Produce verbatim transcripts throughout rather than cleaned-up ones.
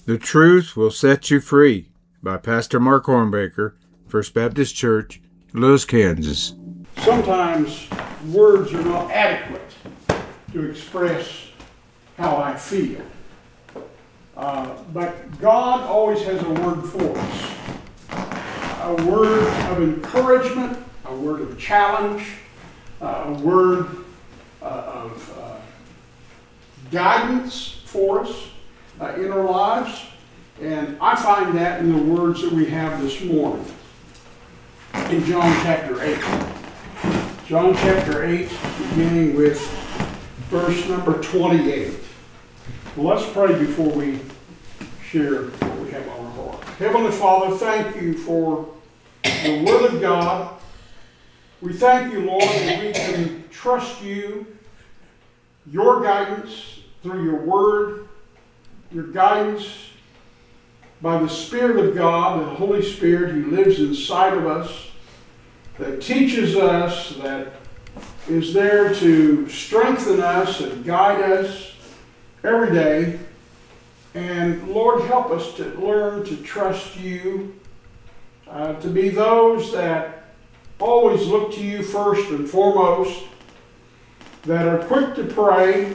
The Truth Will Set You Free by Pastor Mark Hornbaker, First Baptist Church, Lewis, Kansas. Sometimes words are not adequate to express how I feel. Uh, but God always has a word for us. A word of encouragement, a word of challenge, uh, a word uh, of uh, guidance for us uh, in our lives. And I find that in the words that we have this morning in John chapter eight. John chapter eight, beginning with verse number twenty-eight. Well, let's pray before we share what we have on our heart. Heavenly Father, thank you for the Word of God. We thank you, Lord, that we can trust you, your guidance through your Word, your guidance by the Spirit of God, the Holy Spirit who lives inside of us, that teaches us, that is there to strengthen us and guide us every day. And Lord, help us to learn to trust you, uh, to be those that always look to you first and foremost, that are quick to pray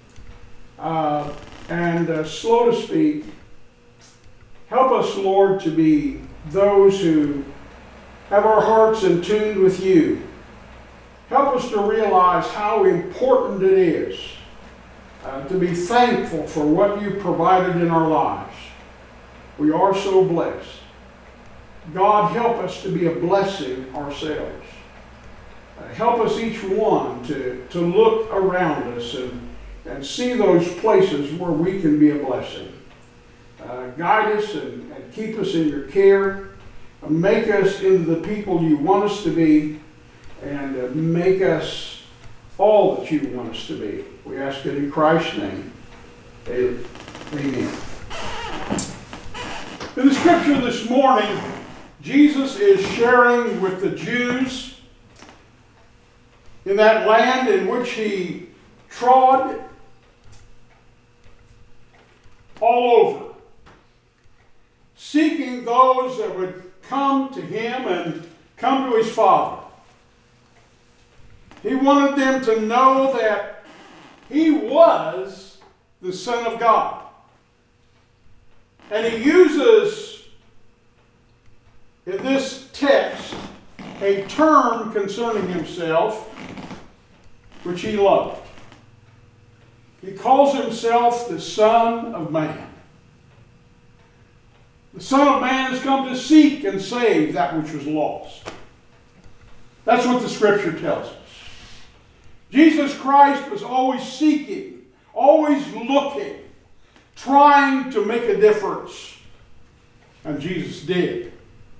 uh, and uh, slow to speak. Help us, Lord, to be those who have our hearts in tune with you. Help us to realize how important it is uh, to be thankful for what you provided in our lives. We are so blessed. God, help us to be a blessing ourselves. Uh, help us each one to, to look around us and, and see those places where we can be a blessing. Uh, guide us and, and keep us in your care. Uh, make us into the people you want us to be, and uh, make us all that you want us to be. We ask it in Christ's name. Amen. In the scripture this morning, Jesus is sharing with the Jews in that land in which he trod all over, seeking those that would come to him and come to his Father. He wanted them to know that he was the Son of God. And he uses in this text a term concerning himself which he loved. He calls himself the Son of Man. The Son of Man has come to seek and save that which was lost. That's what the Scripture tells us. Jesus Christ was always seeking, always looking, trying to make a difference. And Jesus did.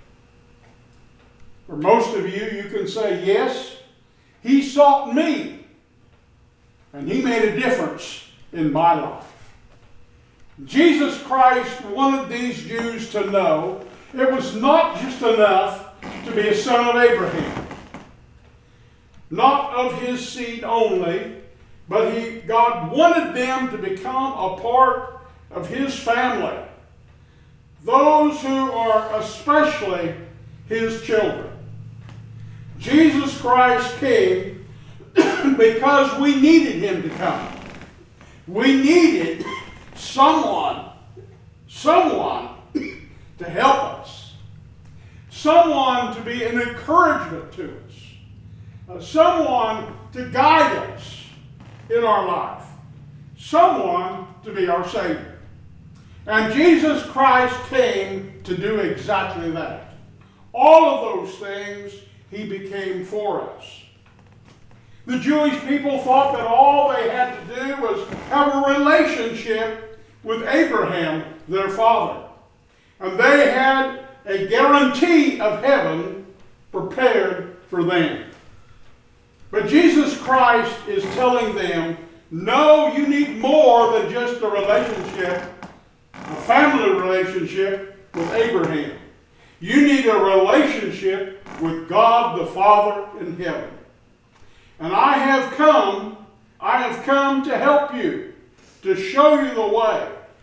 For most of you, you can say, yes, he sought me, and he made a difference in my life. Jesus Christ wanted these Jews to know it was not just enough to be a son of Abraham, not of his seed only, but he, God wanted them to become a part of his family, those who are especially his children. Jesus Christ came because we needed him to come. We needed someone, someone to help us, someone to be an encouragement to us, uh, someone to guide us in our life, someone to be our Savior. And Jesus Christ came to do exactly that. All of those things he became for us. The Jewish people thought that all they had to do was have a relationship with Abraham, their father. And they had a guarantee of heaven prepared for them. But Jesus Christ is telling them, no, you need more than just a relationship, a family relationship with Abraham. You need a relationship with God the Father in heaven. And I have come, I have come to help you, to show you the way,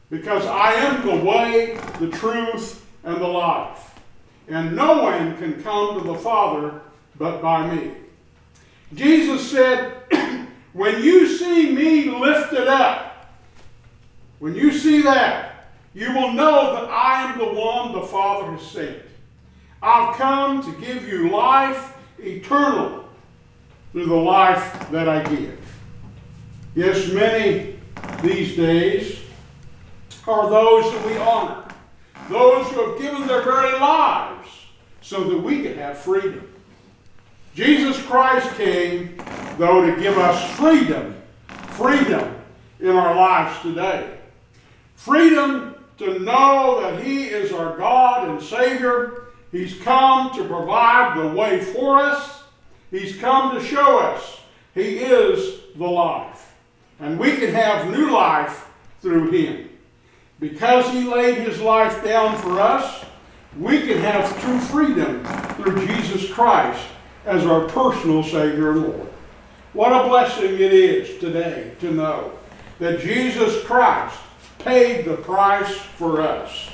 because I am the way, the truth, and the life. And no one can come to the Father but by me. Jesus said, when you see me lifted up, when you see that, you will know that I am the one the Father has sent. I've come to give you life eternal through the life that I give. Yes, many these days are those that we honor, those who have given their very lives so that we can have freedom. Jesus Christ came, though, to give us freedom, freedom in our lives today. Freedom to know that He is our God and Savior. He's come to provide the way for us. He's come to show us He is the life. And we can have new life through Him. Because He laid His life down for us, we can have true freedom through Jesus Christ as our personal Savior and Lord. What a blessing it is today to know that Jesus Christ paid the price for us.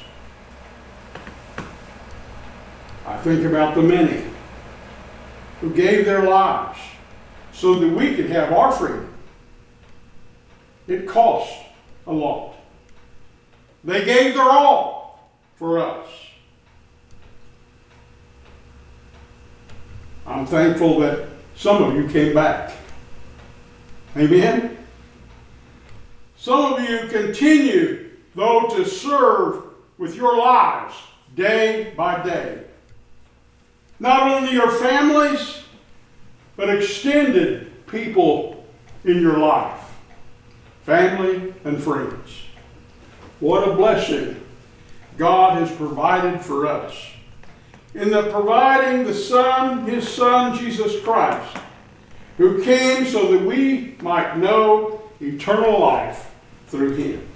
I think about the many who gave their lives so that we could have our freedom. It cost a lot. They gave their all for us. I'm thankful that some of you came back. Amen? Some of you continue, though, to serve with your lives day by day. Not only your families, but extended people in your life. Family and friends. What a blessing God has provided for us. In the providing the Son, His Son, Jesus Christ, who came so that we might know eternal life through Him.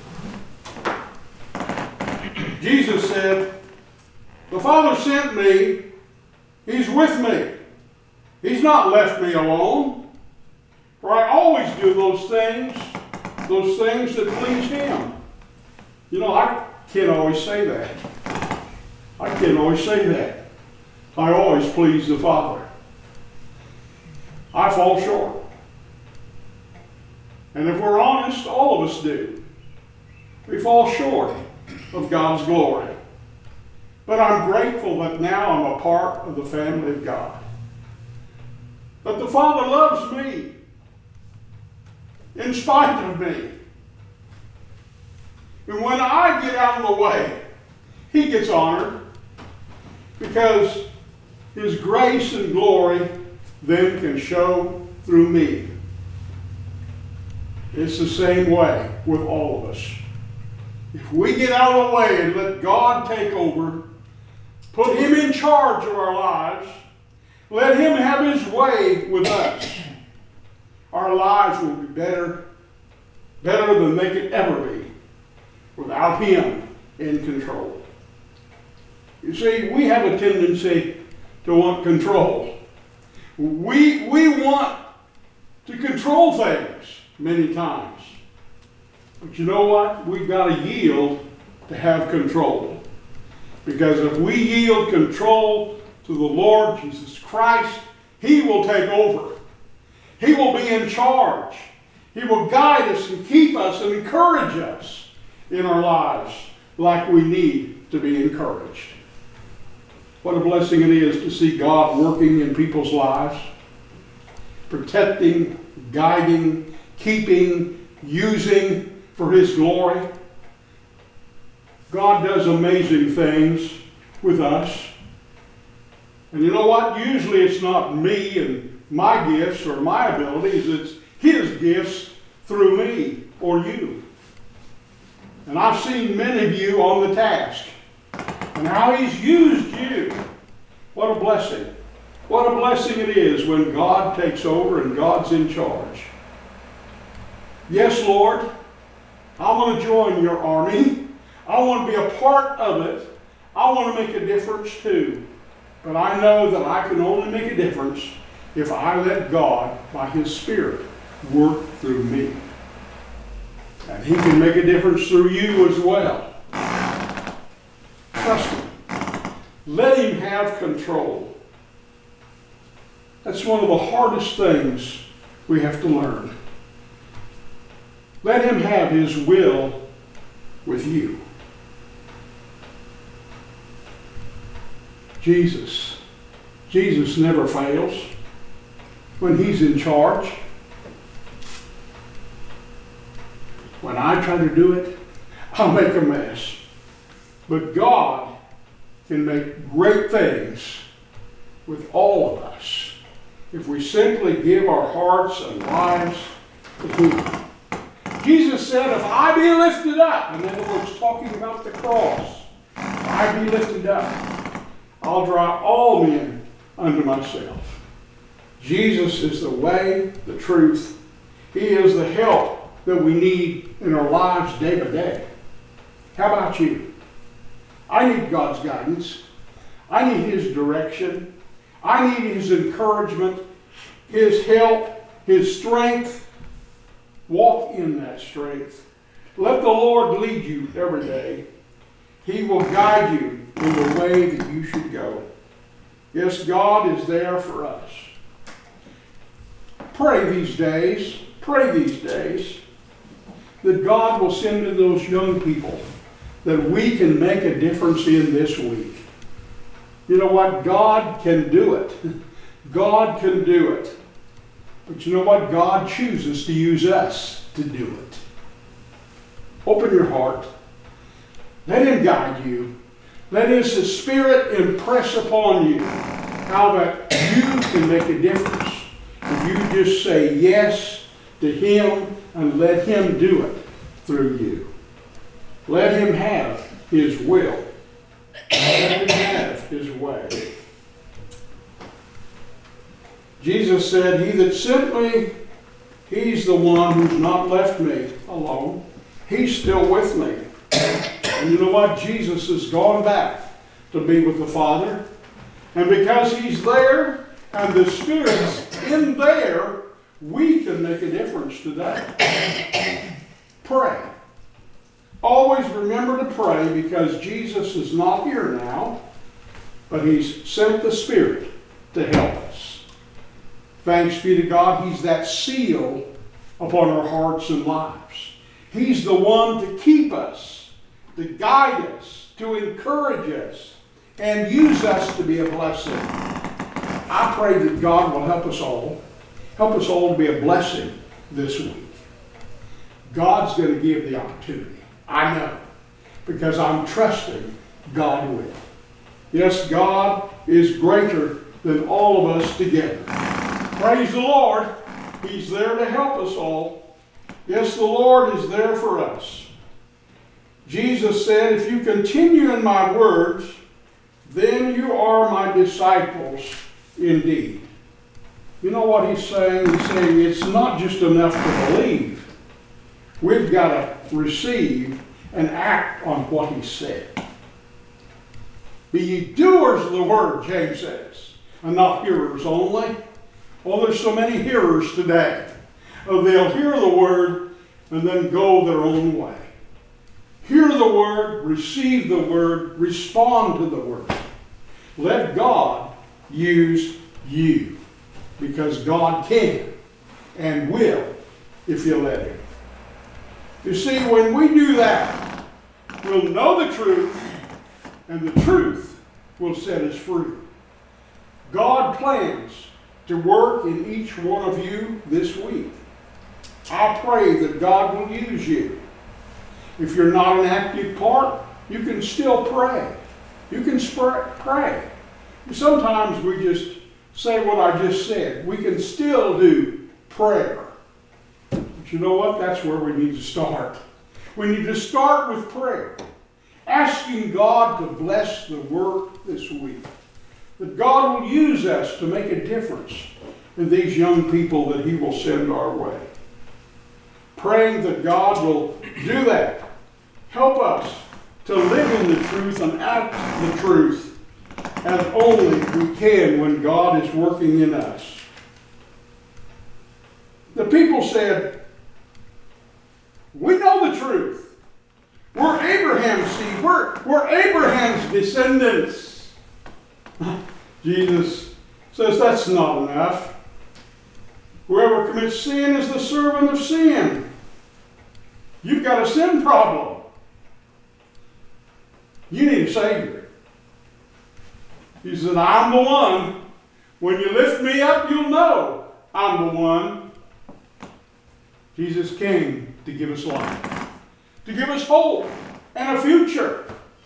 Jesus said, the Father sent me, He's with me. He's not left me alone. For I always do those things, those things that please Him. You know, I can't always say that. I can't always say that. I always please the Father. I fall short. And if we're honest, all of us do. We fall short of God's glory. But I'm grateful that now I'm a part of the family of God. But the Father loves me in spite of me. And when I get out of the way, He gets honored because His grace and glory then can show through me. It's the same way with all of us. If we get out of the way and let God take over, put Him in charge of our lives, let Him have His way with us, our lives will be better, better than they could ever be without Him in control. You see, we have a tendency to want control. We, we want to control things many times. But you know what? We've got to yield to have control. Because if we yield control to the Lord Jesus Christ, He will take over. He will be in charge. He will guide us and keep us and encourage us in our lives like we need to be encouraged. What a blessing it is to see God working in people's lives, protecting, guiding, keeping, using for His glory. God does amazing things with us. And you know what? Usually it's not me and my gifts or my abilities. It's His gifts through me or you. And I've seen many of you on the task. And how He's used you. What a blessing. What a blessing it is when God takes over and God's in charge. Yes, Lord, I want to join your army. I want to be a part of it. I want to make a difference too. But I know that I can only make a difference if I let God, by His Spirit, work through me. And He can make a difference through you as well. Trust Him. Let Him have control. That's one of the hardest things we have to learn. Let Him have His will with you. Jesus. Jesus never fails when He's in charge. When I try to do it, I'll make a mess. But God can make great things with all of us if we simply give our hearts and lives to Him. Jesus said, if I be lifted up, in other words, talking about the cross, if I be lifted up, I'll draw all men unto myself. Jesus is the way, the truth. He is the help that we need in our lives day by day. How about you? I need God's guidance. I need His direction. I need His encouragement, His help, His strength. Walk in that strength. Let the Lord lead you every day. He will guide you in the way that you should go. Yes, God is there for us. Pray these days, pray these days that God will send to those young people that we can make a difference in this week. You know what? God can do it. God can do it. But you know what? God chooses to use us to do it. Open your heart. Let Him guide you. Let His Spirit impress upon you how that you can make a difference if you just say yes to Him and let Him do it through you. Let Him have His will. Let Him have His way. Jesus said, He that sent me, He's the one who's not left me alone. He's still with me. And you know what? Jesus has gone back to be with the Father. And because He's there and the Spirit's in there, we can make a difference today. Pray. Always remember to pray because Jesus is not here now, but He's sent the Spirit to help us. Thanks be to God, He's that seal upon our hearts and lives. He's the one to keep us, to guide us, to encourage us, and use us to be a blessing. I pray that God will help us all, help us all to be a blessing this week. God's going to give the opportunity. I know, because I'm trusting God will. Yes, God is greater than all of us together. Praise the Lord. He's there to help us all. Yes, the Lord is there for us. Jesus said, if you continue in my words, then you are my disciples indeed. You know what He's saying? He's saying it's not just enough to believe. We've got to receive and act on what He said. Be ye doers of the word, James says, and not hearers only. Well, there's so many hearers today. Oh, they'll hear the word and then go their own way. Hear the word, receive the word, respond to the word. Let God use you, because God can and will if you let Him. You see, when we do that, we'll know the truth, and the truth will set us free. God plans to work in each one of you this week. I pray that God will use you. If you're not an active part, you can still pray. You can sp- pray. Sometimes we just say what I just said. We can still do prayer. But you know what? That's where we need to start. We need to start with prayer. Asking God to bless the work this week. That God will use us to make a difference in these young people that He will send our way. Praying that God will do that. Help us to live in the truth and act the truth as only we can when God is working in us. The people said, We know the truth. We're Abraham's seed. We're, we're Abraham's descendants. Jesus says that's not enough. Whoever commits sin is the servant of sin. You've got a sin problem. You need a Savior. He said, I'm the one. When you lift me up, you'll know I'm the one. Jesus came to give us life, to give us hope and a future.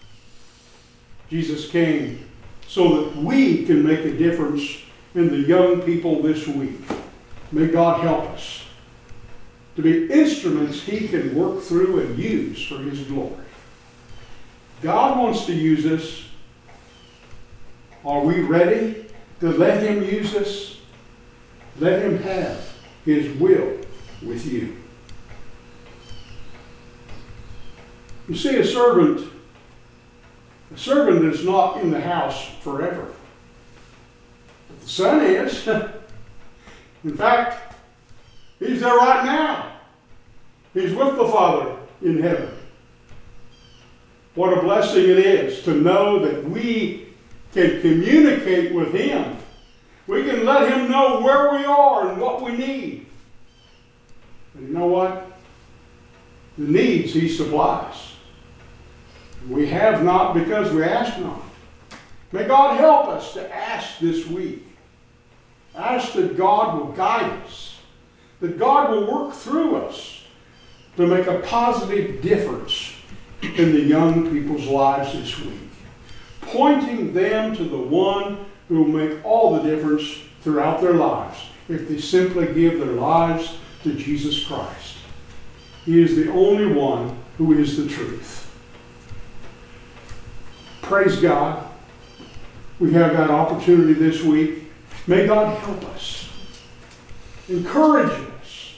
Jesus came so that we can make a difference in the young people this week. May God help us to be instruments He can work through and use for His glory. God wants to use us. Are we ready to let Him use us? Let Him have His will with you. You see, a servant, a servant is not in the house forever. But the Son is. In fact, He's there right now. He's with the Father in heaven. What a blessing it is to know that we can communicate with Him. We can let Him know where we are and what we need. And you know what? The needs He supplies. We have not because we ask not. May God help us to ask this week. Ask that God will guide us. That God will work through us to make a positive difference in the young people's lives this week. Pointing them to the one who will make all the difference throughout their lives if they simply give their lives to Jesus Christ. He is the only one who is the truth. Praise God. We have that opportunity this week. May God help us. Encourage us.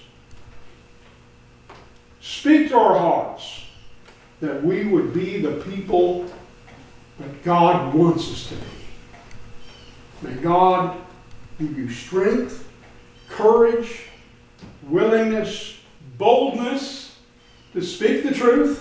Speak to our hearts that we would be the people that God wants us to be. May God give you strength, courage, willingness, boldness to speak the truth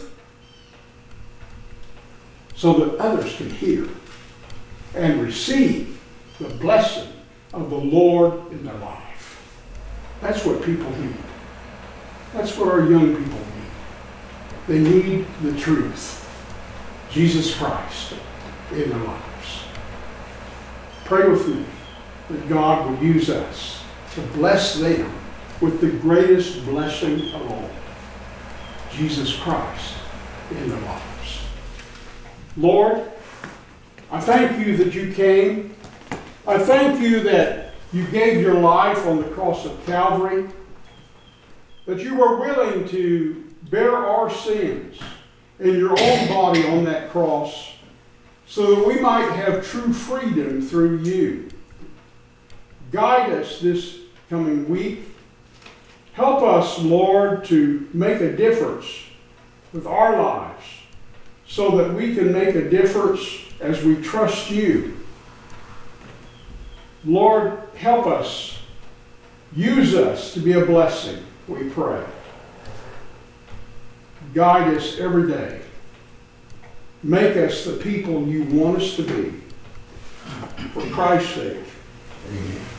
so that others can hear and receive the blessing of the Lord in their life. That's what people need. That's what our young people need. They need the truth. Jesus Christ in their lives. Pray with me that God will use us to bless them with the greatest blessing of all. Jesus Christ in their lives. Lord, I thank you that you came. I thank you that you gave your life on the cross of Calvary, that you were willing to bear our sins in your own body on that cross so that we might have true freedom through you. Guide us this coming week. Help us, Lord, to make a difference with our lives so that we can make a difference as we trust you. Lord, help us. Use us to be a blessing, we pray. Guide us every day. Make us the people you want us to be. For Christ's sake, amen.